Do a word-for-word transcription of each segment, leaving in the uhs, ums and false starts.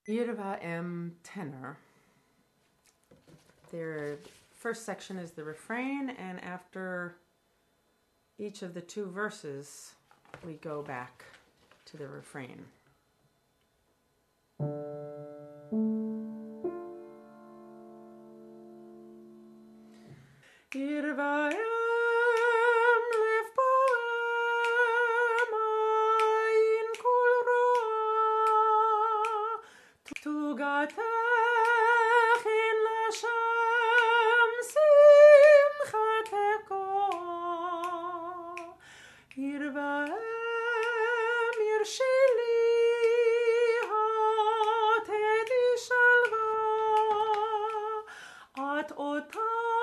Yirva M tenor. Their first section is the refrain, and after each of the two verses, we go back to the refrain. Yirva em lev poem ayin kol roa tugatech in Hashem simchateko Yirva em yirshili hatedi shalva at ota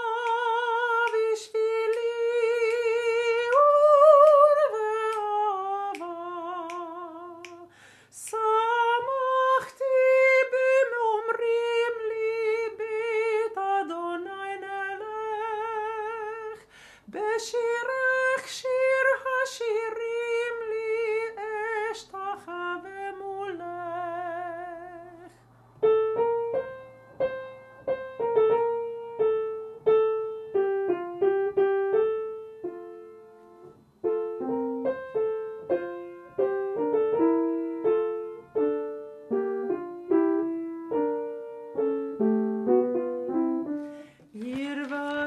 בשירך שיר השירים לי אשתחווה ומולך ירבה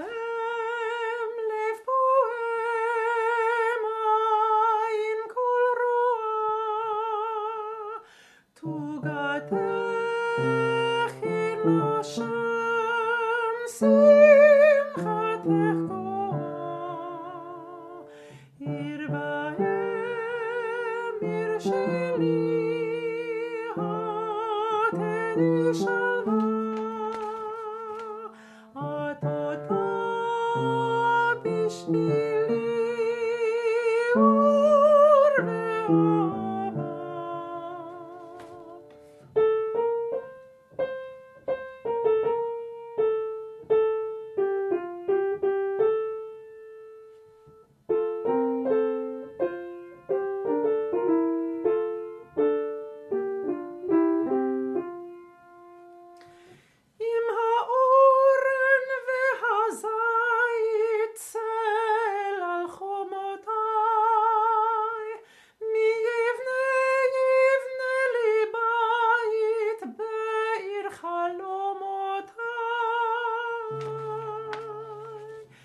Hashem simchateko Yirva em yirsheli hatedi shalva at ota bishvili or ve'ava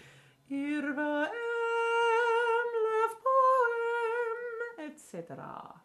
Yirva em lev poem, et cetera